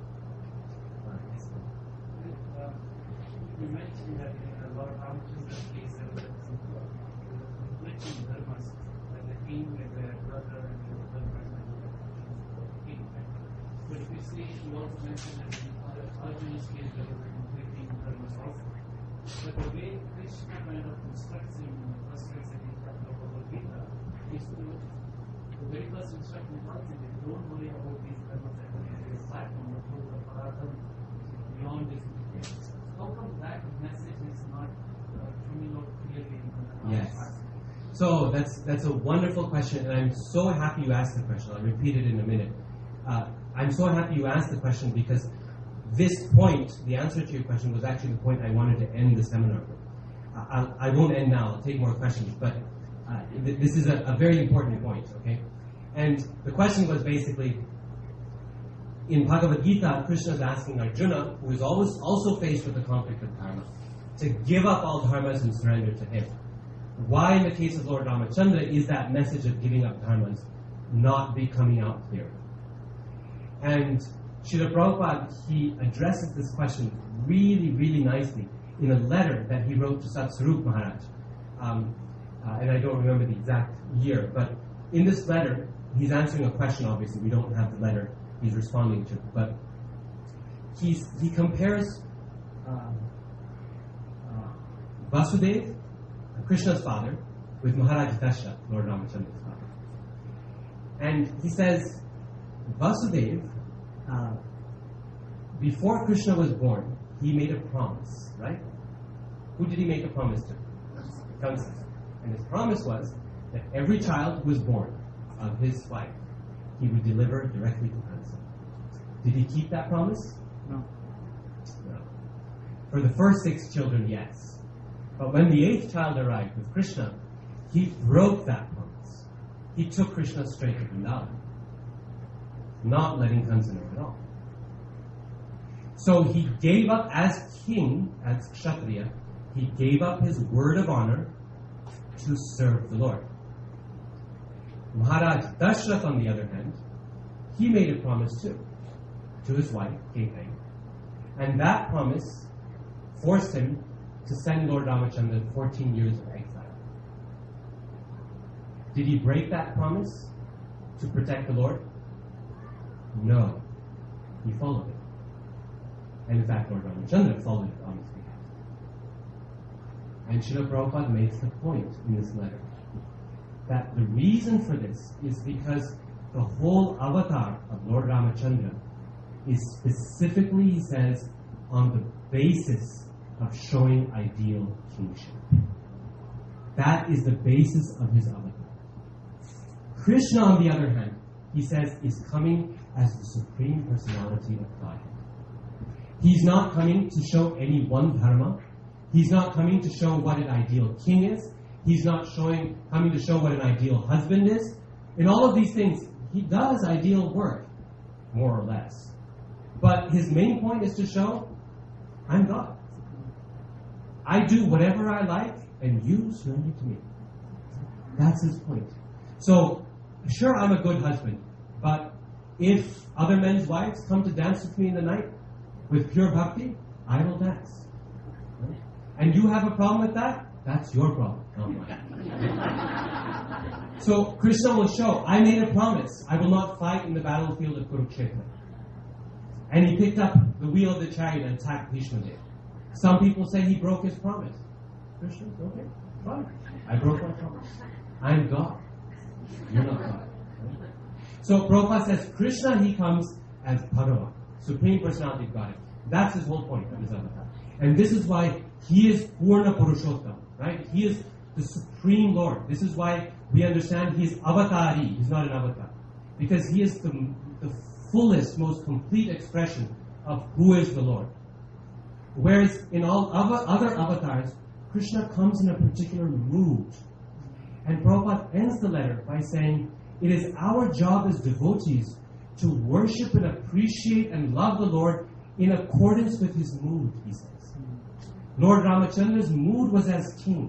Uh, yes. Uh, you mentioned that in a lot of Ramachandra's case there was some conflicting dharmas, like the king and the brother and the dharmas and the king. But if you see, you also mentioned that in Arjuna's case there were conflicting dharmas also. But the way Krishna kind of instructs him in the first and second chapter of Bhagavad Gita is to, the very first instruction tells him, don't worry about these dharmas that are in this platform, but go to Paradam beyond this. How come that message is not uh, coming out clearly in the Yes. So that's that's a wonderful question, and I'm so happy you asked the question. I'll repeat it in a minute. Uh, I'm so happy you asked the question because this point, the answer to your question, was actually the point I wanted to end the seminar with. Uh, I'll, I won't end now. I'll take more questions, but uh, th- this is a, a very important point, okay? And the question was basically, in Bhagavad Gita, Krishna is asking Arjuna, who is always also faced with the conflict of dharma, to give up all dharmas and surrender to him. Why, in the case of Lord Ramachandra, is that message of giving up dharmas not be coming out clear? And Srila Prabhupada, he addresses this question really, really nicely in a letter that he wrote to Satsvarup Maharaj. Um, uh, and I don't remember the exact year, but in this letter, he's answering a question, obviously. We don't have the letter he's responding to, but he's, he compares uh, uh, Vasudeva, Krishna's father, with Maharaj Dasharatha, Lord Ramachandra's father. And he says, Vasudeva, uh, before Krishna was born, he made a promise, right? Who did he make a promise to? Kamsa. And his promise was that every child who was born of his wife, he would deliver directly to Kamsa. Did he keep that promise? No. No. For the first six children, yes. But when the eighth child arrived with Krishna, he broke that promise. He took Krishna straight to Vrindavan, not letting Kamsa know at all. So he gave up as king, as Kshatriya, he gave up his word of honor to serve the Lord. Maharaj Dashrath, on the other hand, he made a promise too, to his wife, Kaikeyi. And that promise forced him to send Lord Ramachandra fourteen years of exile. Did he break that promise to protect the Lord? No. He followed it. And in fact, Lord Ramachandra followed it on his behalf. And Srila Prabhupada makes the point in this letter that the reason for this is because the whole avatar of Lord Ramachandra is specifically, he says, on the basis of showing ideal kingship. That is the basis of his avatar. Krishna, on the other hand, he says, is coming as the Supreme Personality of Godhead. He's not coming to show any one dharma. He's not coming to show what an ideal king is. He's not showing coming to show what an ideal husband is. In all of these things, he does ideal work, more or less. But his main point is to show, I'm God. I do whatever I like, and you surrender to me. That's his point. So, sure, I'm a good husband, but if other men's wives come to dance with me in the night with pure bhakti, I will dance. Right? And you have a problem with that? That's your problem, not mine. So Krishna will show, I made a promise. I will not fight in the battlefield of Kurukshetra. And he picked up the wheel of the chariot and attacked Bhishma Dev. Some people say he broke his promise. Krishna, okay, fine. I broke my promise. I'm God. You're not God. Right? So Prabhupada says, Krishna, he comes as Bhagavan, Supreme Personality of Godhead. That's his whole point of his avatar. And this is why he is Purna Purushottam, right? He is the Supreme Lord. This is why we understand he is Avatari. He's not an avatar. Because he is the, the fullest, most complete expression of who is the Lord. Whereas in all other avatars, Krishna comes in a particular mood. And Prabhupada ends the letter by saying, it is our job as devotees to worship and appreciate and love the Lord in accordance with his mood, he says. Lord Ramachandra's mood was as king.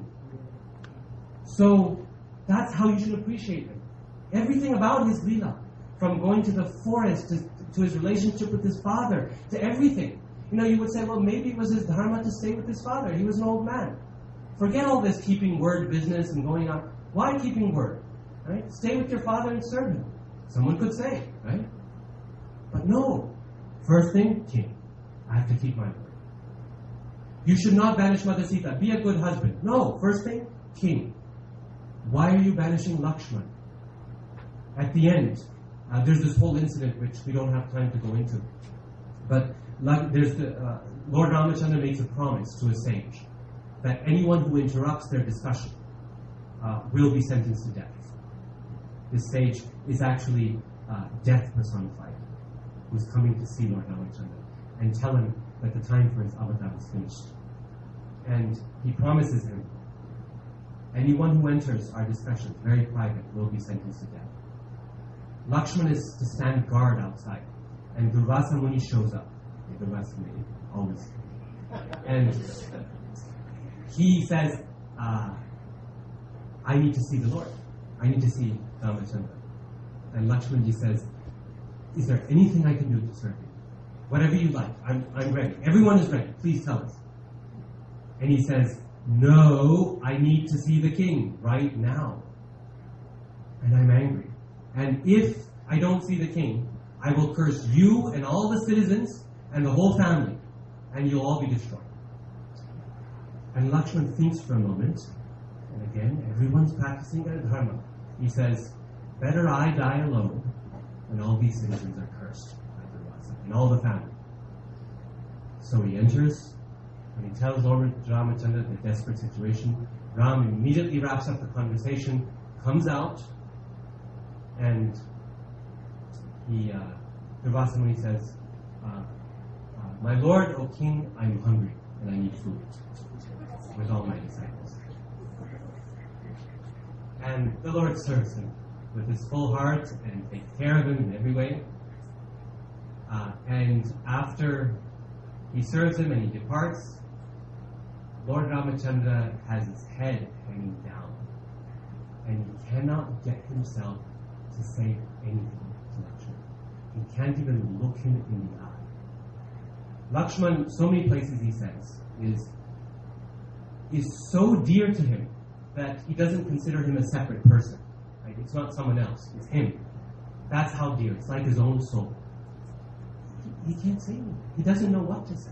So that's how you should appreciate him. Everything about his Leela, from going to the forest to, to his relationship with his father, to everything. You know, you would say, well, maybe it was his dharma to stay with his father. He was an old man. Forget all this keeping word business and going on. Why keeping word? Right? Stay with your father and serve him. Someone could say, right? But no. First thing, king. I have to keep my word. You should not banish Mother Sita. Be a good husband. No. First thing, king. Why are you banishing Lakshman? At the end, uh, there's this whole incident which we don't have time to go into. But like, there's the, uh, Lord Ramachandra makes a promise to a sage that anyone who interrupts their discussion uh, will be sentenced to death. This sage is actually uh, death personified, who's coming to see Lord Ramachandra and tell him that the time for his avatar is finished. And he promises him, anyone who enters our discussion, very private, will be sentenced to death. Lakshman is to stand guard outside, and Durvasa Muni shows up. Durvasa Muni, always. And he says, uh, I need to see the Lord. I need to see Ramachandra. And Lakshmanji says, is there anything I can do to serve you? Whatever you like, I'm, I'm ready. Everyone is ready. Please tell us. And he says, no, I need to see the king right now. And I'm angry. And if I don't see the king, I will curse you and all the citizens and the whole family, and you'll all be destroyed. And Lakshman thinks for a moment, and again, everyone's practicing their dharma. He says, better I die alone, and all these citizens are cursed by Durvasa, and all the family. So he enters, and he tells Lord Ramachandra the desperate situation. Ram immediately wraps up the conversation, comes out, and he, uh, Durvasa Muni says, uh, uh, my lord, O king, I'm hungry, and I need food with all my disciples. And the Lord serves him with his full heart and takes care of him in every way. Uh, and after he serves him and he departs, Lord Ramachandra has his head hanging down, and he cannot get himself to say anything to Lakshman. He can't even look him in the eye. Lakshman, so many places he says, is, is so dear to him that he doesn't consider him a separate person. Right? It's not someone else, it's him. That's how dear. It's like his own soul. He, he can't say anything. He doesn't know what to say.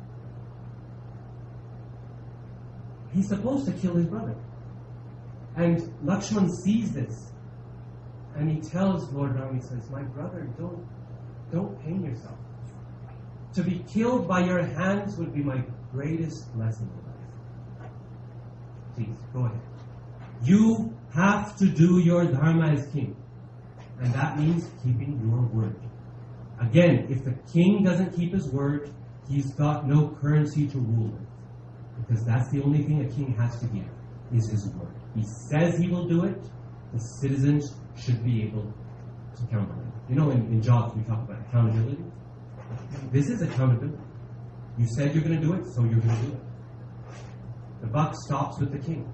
He's supposed to kill his brother. And Lakshman sees this, and he tells Lord Ram, he says, my brother, don't, don't pain yourself. To be killed by your hands would be my greatest blessing in life. Please, go ahead. You have to do your dharma as king. And that means keeping your word. Again, if the king doesn't keep his word, he's got no currency to rule with. Because that's the only thing a king has to give, is his word. He says he will do it, the citizens should be able to count on it. You know, in, in jobs we talk about accountability. This is accountability. You said you're going to do it, so you're going to do it. The buck stops with the king.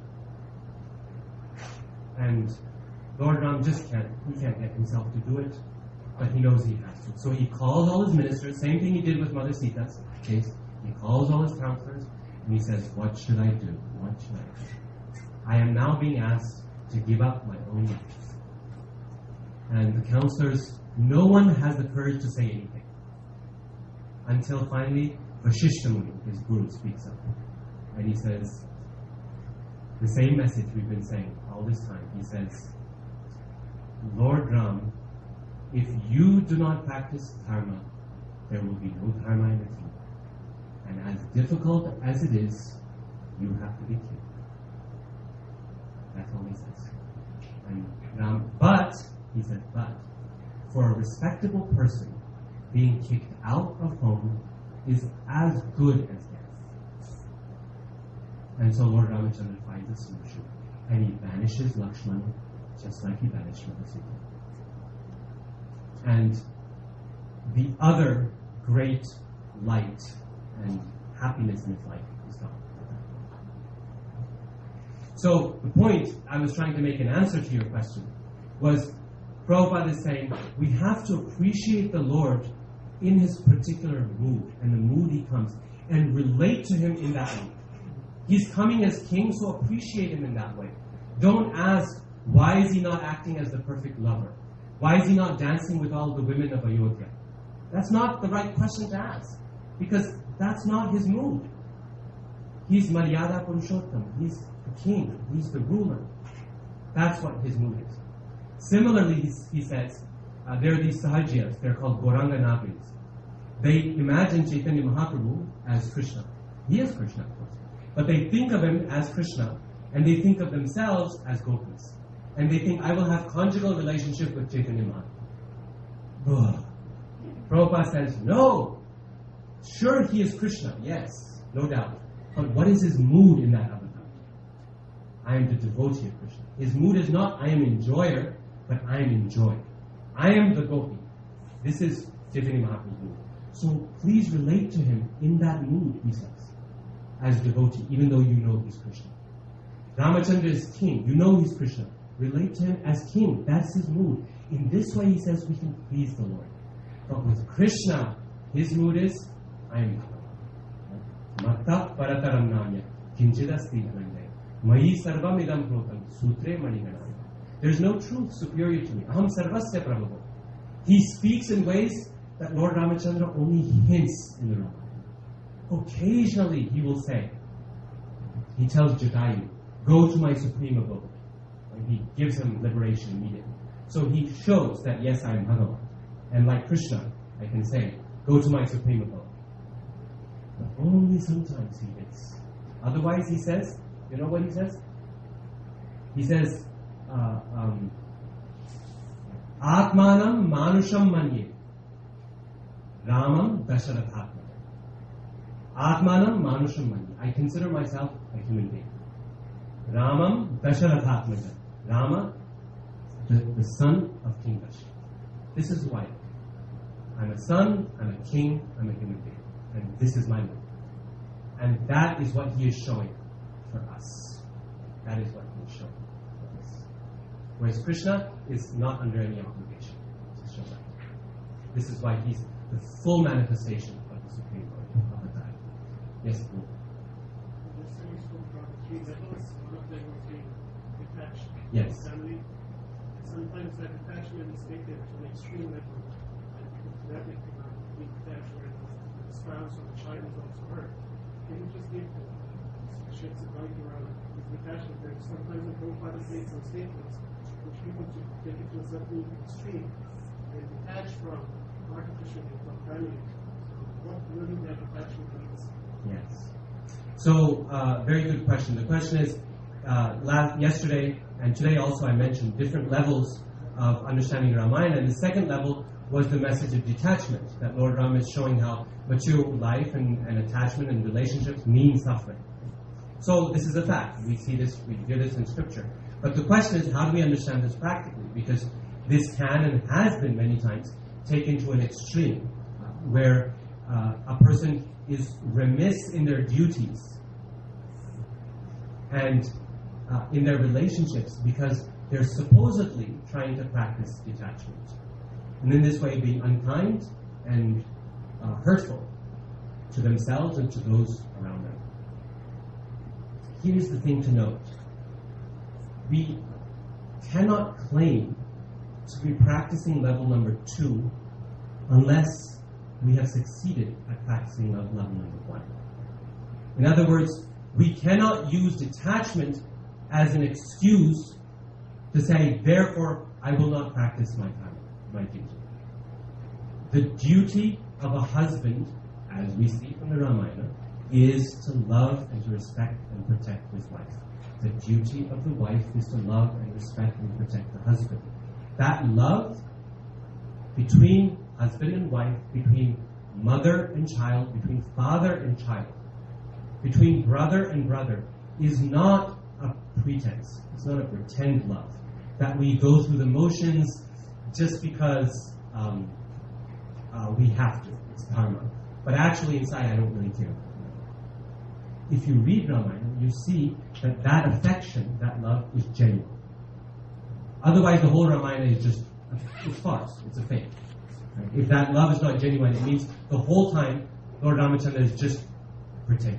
And Lord Ram just can't, he can't get himself to do it, but he knows he has to. So he calls all his ministers, same thing he did with Mother Sita's case. He calls all his counselors, and he says, what should I do? What should I do? I am now being asked to give up my own life. And the counselors, no one has the courage to say anything. Until finally, Vashishta Muni, his guru, speaks up. And he says, the same message we've been saying all this time. He says, Lord Ram, if you do not practice dharma, there will be no dharma in the kingdom. And as difficult as it is, you have to be killed. That's all he says. And Ram, but, he said, but, for a respectable person, being kicked out of home is as good as death. And so Lord Ramachandra finds a solution. And he banishes Lakshmana just like he banished Mother Sita. And the other great light and happiness in his life is gone. So the point I was trying to make an answer to your question was, Prabhupada is saying we have to appreciate the Lord in his particular mood and the mood he comes and relate to him in that way. He's coming as king, so appreciate him in that way. Don't ask, why is he not acting as the perfect lover? Why is he not dancing with all the women of Ayodhya? That's not the right question to ask, because that's not his mood. He's Maryada Purushottam. He's the king. He's the ruler. That's what his mood is. Similarly, he says, uh, there are these sahajiyas. They're called Gauranga Nagris. They imagine Chaitanya Mahaprabhu as Krishna. He is Krishna, of course. But they think of him as Krishna, and they think of themselves as gopis. And they think, I will have conjugal relationship with Chaitanya Mahaprabhu. Ugh. Prabhupada says, no. Sure, he is Krishna, yes, no doubt. But what is his mood in that avatar? I am the devotee of Krishna. His mood is not, I am enjoyer, but I am enjoyed. I am the gopi. This is Chaitanya Mahaprabhu's mood. So please relate to him in that mood, he says, as devotee, even though you know he's Krishna. Ramachandra is king. You know he's Krishna. Relate to him as king. That's his mood. In this way, he says, we can please the Lord. But with Krishna, his mood is, I am Bhagavan. Matta parataram namya kinchidasti dhanande mayi sarvam idam protam sutre maniganaya. There's no truth superior to me. Aham sarvasya prabhavo. He speaks in ways that Lord Ramachandra only hints in the Ramayana. Occasionally, he will say, he tells Jatayu, go to my supreme abode. And he gives him liberation immediately. So he shows that, yes, I am Bhagavan. And like Krishna, I can say, go to my supreme abode. But only sometimes he hits. Otherwise, he says, you know what he says? He says, uh, um, Atmanam manusham manye, Ramam dasharathatmana. Atmanam manusham manye. I consider myself a human being. Ramam dasharathatmana. Rama, the, the son of King Dasharatha. This is who I am. I'm a son, I'm a king, I'm a human being. And this is my mood. And that is what he is showing for us. That is what he is showing for us. Whereas Krishna is not under any obligation to show that. This is why he's the full manifestation of the Supreme Lord of the time. Yes, Guru. Yes. Family. Sometimes that attachment is taken to an extreme level, and that may be detached where the spouse or the child is also hurt. Can you just give sheds some light around this detachment? There sometimes the Prabhupada makes some statements which people to take it to a certain extreme. They're detached from artificially from family. So what really that attachment means? Yes. So, uh, very good question. The question is, uh, last, yesterday and today also I mentioned different levels of understanding Ramayana, and the second level was the message of detachment, that Lord Ram is showing how mature life and, and attachment and relationships mean suffering. So this is a fact. We see this, we hear this in Scripture. But the question is, how do we understand this practically? Because this can and has been many times taken to an extreme, uh, where uh, a person is remiss in their duties and uh, in their relationships because they're supposedly trying to practice detachment. And in this way being unkind and uh, hurtful to themselves and to those around them. Here's the thing to note. We cannot claim to be practicing level number two unless we have succeeded at practicing level number one. In other words, we cannot use detachment as an excuse to say, therefore, I will not practice my time, my duty. The duty of a husband, as we see from the Ramayana, is to love and to respect and protect his wife. The duty of the wife is to love and respect and protect the husband. That love between husband and wife, between mother and child, between father and child, between brother and brother, is not a pretense. It's not a pretend love that we go through the motions just because um, uh, we have to. It's dharma. But actually inside, I don't really care. If you read Ramayana, you see that that affection, that love, is genuine. Otherwise, the whole Ramayana is just a it's farce. It's a fake. Right? If that love is not genuine, it means the whole time Lord Ramachandra is just pretending.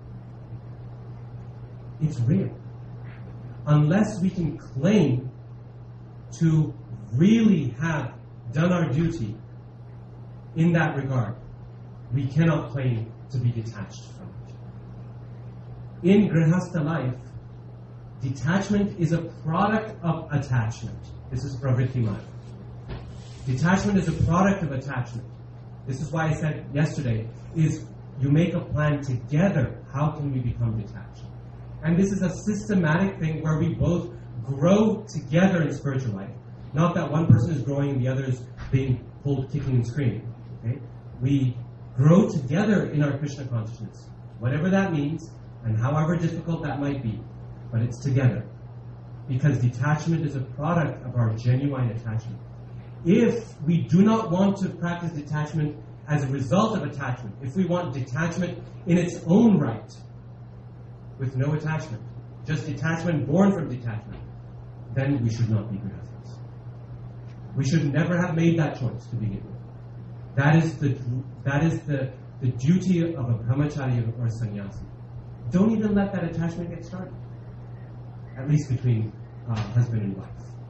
It's real. Unless we can claim to really have done our duty in that regard, we cannot claim to be detached from it. In Grihastha life, detachment is a product of attachment. This is Pravritti-maya. Detachment is a product of attachment. This is why I said yesterday, is you make a plan together, how can we become detached? And this is a systematic thing where we both grow together in spiritual life. Not that one person is growing and the other is being pulled, kicking and screaming. Okay? We grow together in our Krishna consciousness, whatever that means, and however difficult that might be. But it's together. Because detachment is a product of our genuine attachment. If we do not want to practice detachment as a result of attachment, if we want detachment in its own right, with no attachment, just detachment born from detachment, then we should not be grihasthas. We should never have made that choice to begin with. That is the that is the, the duty of a brahmachari or a sannyasi. Don't even let that attachment get started. At least between uh, husband and wife.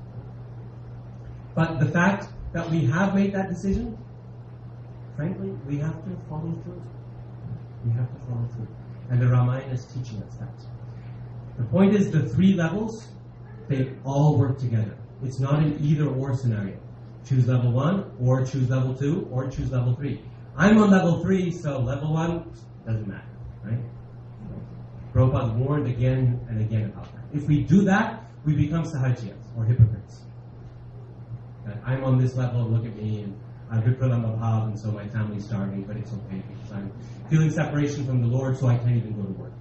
But the fact that we have made that decision, frankly, we have to follow through. We have to follow through. And the Ramayana is teaching us that. The point is, the three levels, they all work together. It's not an either-or scenario. Choose level one, or choose level two, or choose level three. I'm on level three, so level one doesn't matter, right? Prabhupada warned again and again about that. If we do that, we become sahajiyas, or hypocrites. That I'm on this level, look at me, and I'm vipralam abhav, and so my family's starving, but it's okay because I'm feeling separation from the Lord, so I can't even go to work.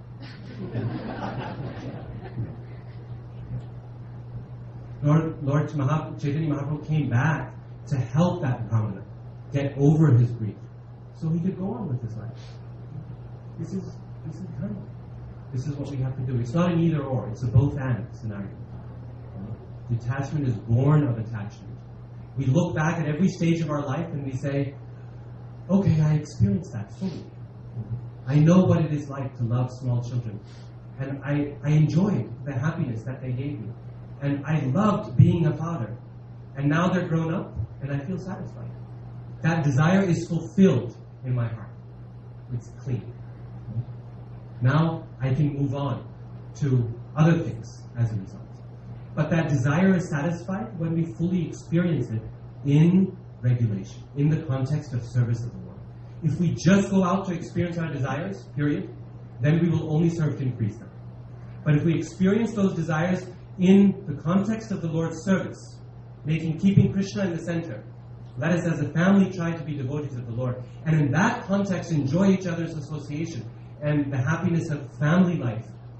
Lord, Lord Maha, Chaitanya Mahaprabhu came back to help that Brahmana get over his grief, so he could go on with his life. This is this is dharma. This is what we have to do. It's not an either or; it's a both and scenario. Detachment is born of attachment. We look back at every stage of our life and we say, okay, I experienced that fully. I know what it is like to love small children. And I, I enjoyed the happiness that they gave me. And I loved being a father. And now they're grown up and I feel satisfied. That desire is fulfilled in my heart. It's clean. Now I can move on to other things as a result. But that desire is satisfied when we fully experience it in regulation, in the context of service of the Lord. If we just go out to experience our desires, period, then we will only serve to increase them. But if we experience those desires in the context of the Lord's service, making keeping Krishna in the center, let us as a family try to be devotees of the Lord, and in that context enjoy each other's association and the happiness of family life,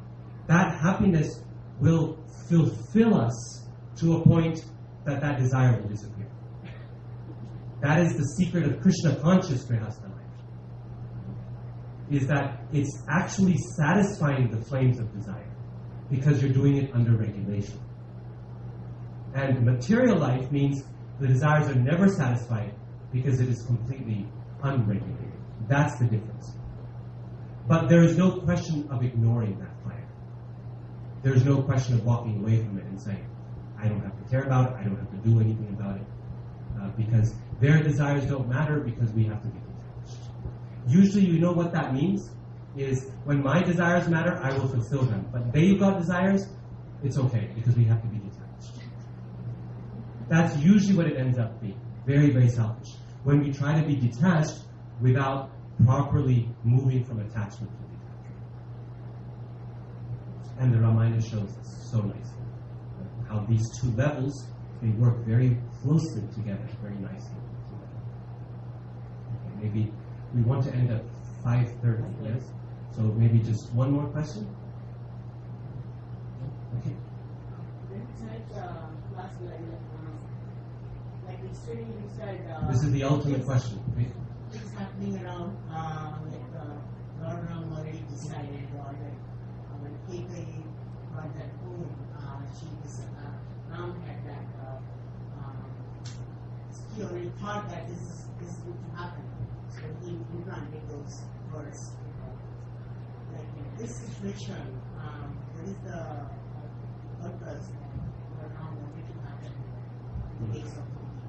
that happiness will fulfill us to a point that that desire will disappear. That is the secret of Krishna conscious Grihastha life, is that it's actually satisfying the flames of desire because you're doing it under regulation. And material life means the desires are never satisfied because it is completely unregulated. That's the difference. But there is no question of ignoring that fire. There is no question of walking away from it and saying, I don't have to care about it, I don't have to do anything about it, uh, because their desires don't matter because we have to be detached. Usually, you know what that means? Is when my desires matter, I will fulfill them. But they've got desires, it's okay because we have to be detached. That's usually what it ends up being. Very, very selfish. When we try to be detached without properly moving from attachment to detachment. And the Ramayana shows this so nicely. How these two levels, they work very closely together, very nicely together. Okay, maybe we want to end at five thirty, yes? So maybe just one more question? Okay. Like yesterday you said, uh, This is the ultimate question. Right? It's happening around, uh, like uh, Lord Ram already decided, or like uh, when Kaikeyi got that home, uh, she was, uh, Ram had that, uh, um, he already thought that this is, this is going to happen. So he implanted those words. You know. Like in this situation, um, what is the uh, purpose of what Ram wanted to happen in the case of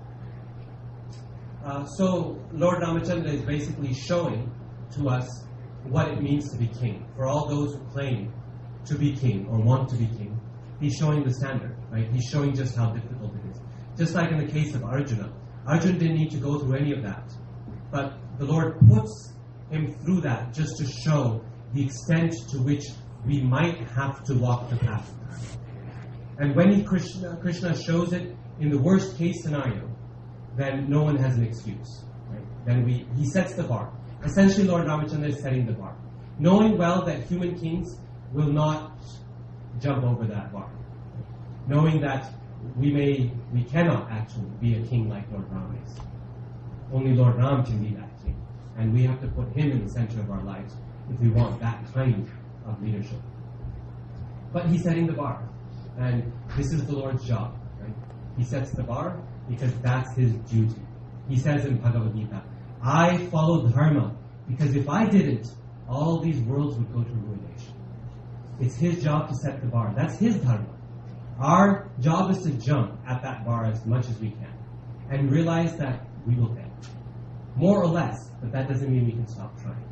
Uh, so, Lord Ramachandra is basically showing to us what it means to be king. For all those who claim to be king or want to be king, he's showing the standard, right? He's showing just how difficult it is. Just like in the case of Arjuna. Arjuna didn't need to go through any of that. But the Lord puts him through that just to show the extent to which we might have to walk the path of that. And when he, Krishna, Krishna shows it in the worst case scenario, then no one has an excuse. Right? Then we he sets the bar. Essentially, Lord Ramachandra is setting the bar, knowing well that human kings will not jump over that bar, knowing that we may we cannot actually be a king like Lord Ram is. Only Lord Ram can be that king, and we have to put him in the center of our lives if we want that kind of leadership. But he's setting the bar, and this is the Lord's job. Right? He sets the bar because that's his duty. He says in Bhagavad Gita, I follow dharma because if I didn't, all these worlds would go to ruination. It's his job to set the bar. That's his dharma. Our job is to jump at that bar as much as we can and realize that we will fail. More or less, but that doesn't mean we can stop trying.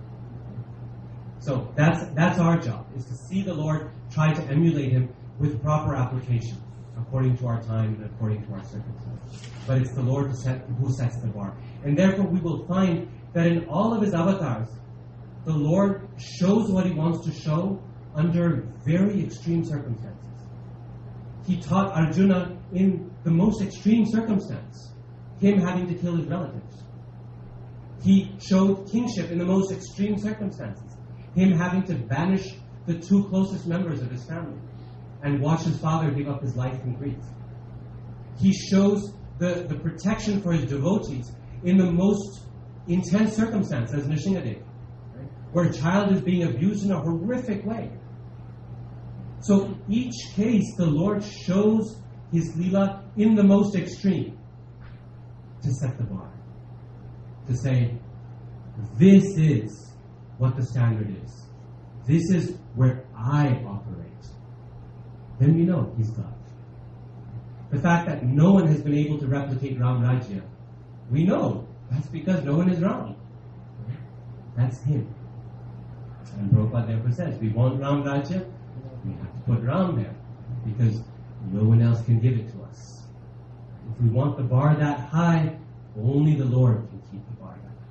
So that's that's our job, is to see the Lord try to emulate him with proper application, according to our time and according to our circumstances. But it's the Lord who, set, who sets the bar. And therefore we will find that in all of his avatars, the Lord shows what he wants to show under very extreme circumstances. He taught Arjuna in the most extreme circumstance, him having to kill his relatives. He showed kingship in the most extreme circumstances, him having to banish the two closest members of his family and watch his father give up his life in grief. He shows the, the protection for his devotees in the most intense circumstance, as Nrsingadev, right? Where a child is being abused in a horrific way. So each case, the Lord shows his Leela in the most extreme to set the bar. To say, this is what the standard is. This is where I operate. Then we know he's God. The fact that no one has been able to replicate Ram Rajya, we know that's because no one is Ram. That's him. And Prabhupada therefore says, we want Ram Rajya, we have to put Ram there, because no one else can give it to us. If we want the bar that high, only the Lord can keep the bar that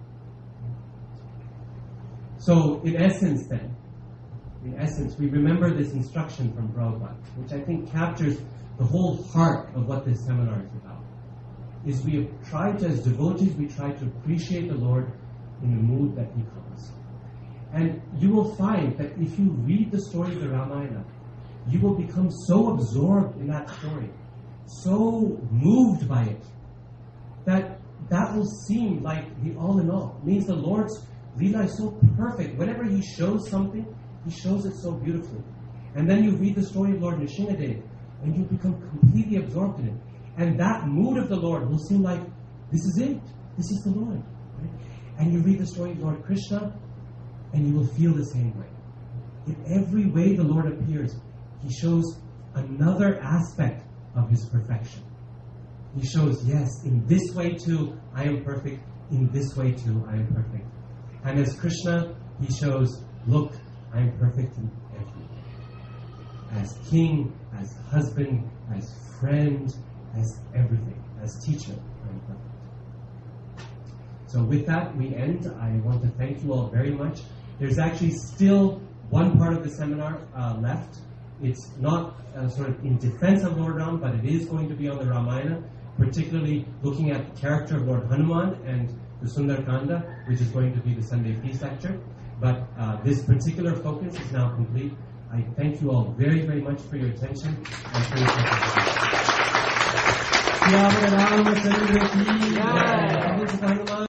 high. So, in essence then, in essence, we remember this instruction from Prabhupada, which I think captures the whole heart of what this seminar is about. Is we have tried to, as devotees, we try to appreciate the Lord in the mood that he comes. And you will find that if you read the story of the Ramayana, you will become so absorbed in that story, so moved by it, that that will seem like the all in all. It means the Lord's Leela is so perfect. Whenever He shows something, He shows it so beautifully. And then you read the story of Lord Nrsingadev, and you become completely absorbed in it. And that mood of the Lord will seem like, this is it. This is the Lord. Right? And you read the story of Lord Krishna, and you will feel the same way. In every way the Lord appears, He shows another aspect of His perfection. He shows, yes, in this way too, I am perfect. In this way too, I am perfect. And as Krishna, He shows, look, I am perfect in every way. As king, as husband, as friend, as everything, as teacher, I am perfect. So with that, we end. I want to thank you all very much. There's actually still one part of the seminar uh, left. It's not uh, sort of in defense of Lord Ram, but it is going to be on the Ramayana, particularly looking at the character of Lord Hanuman and the Sundarkanda, which is going to be the Sunday feast lecture. But uh, this particular focus is now complete. I thank you all very, very much for your attention and for your participation.